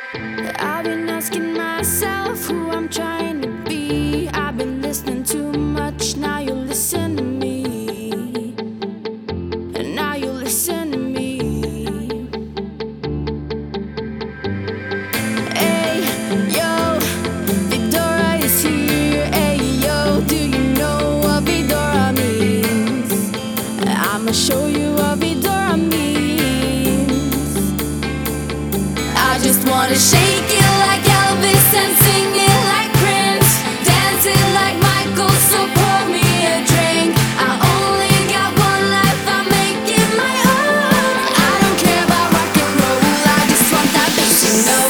I've been asking myself who I'm trying to be. I've been listening too much, now you listen to me. And now you listen to me. Hey, yo, Vidora is here. Hey, yo, do you know what Vidora means? I'ma show you what Vidora means. I just wanna shake it like Elvis and sing it like Prince, dance it like Michael, so pour me a drink. I only got one life, I make it my own. I don't care about rock and roll, I just want that bass, you know.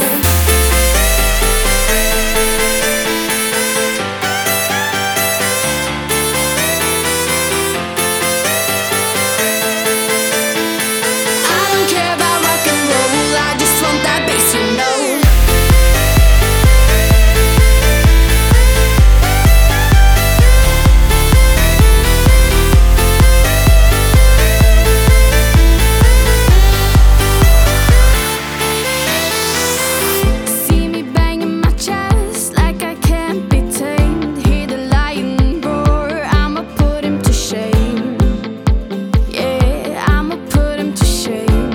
I don't care about rock and roll, I just want that bass, you know. See me banging my chest like I can't be tamed. Hear the lion roar, I'ma put him to shame. Yeah, I'ma put him to shame.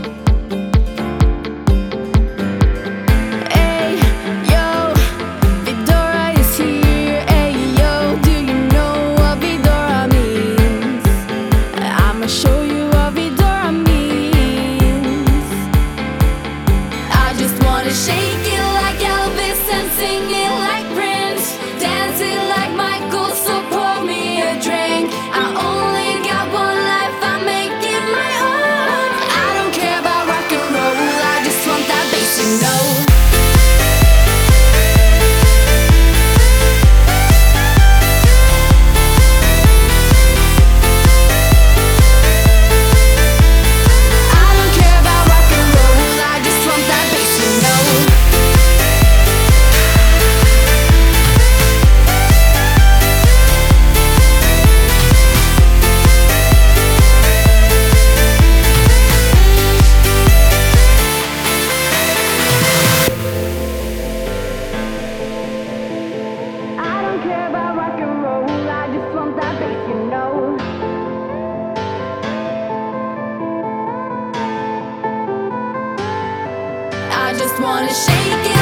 Hey, yo, Vidora is here. Hey, yo, do you know what Vidora means? I'ma show you what Vidora means. I just wanna shake it like Elvis and sing it like Prince, dance it like Michael, so pour me a drink. I only got one life, I make it my own. I don't care about rock and roll, I just want that bass, you know. I don't care about rock and roll, I just want that bass, you know. I don't care about rock and roll, I just want that bass, you know. I just wanna shake it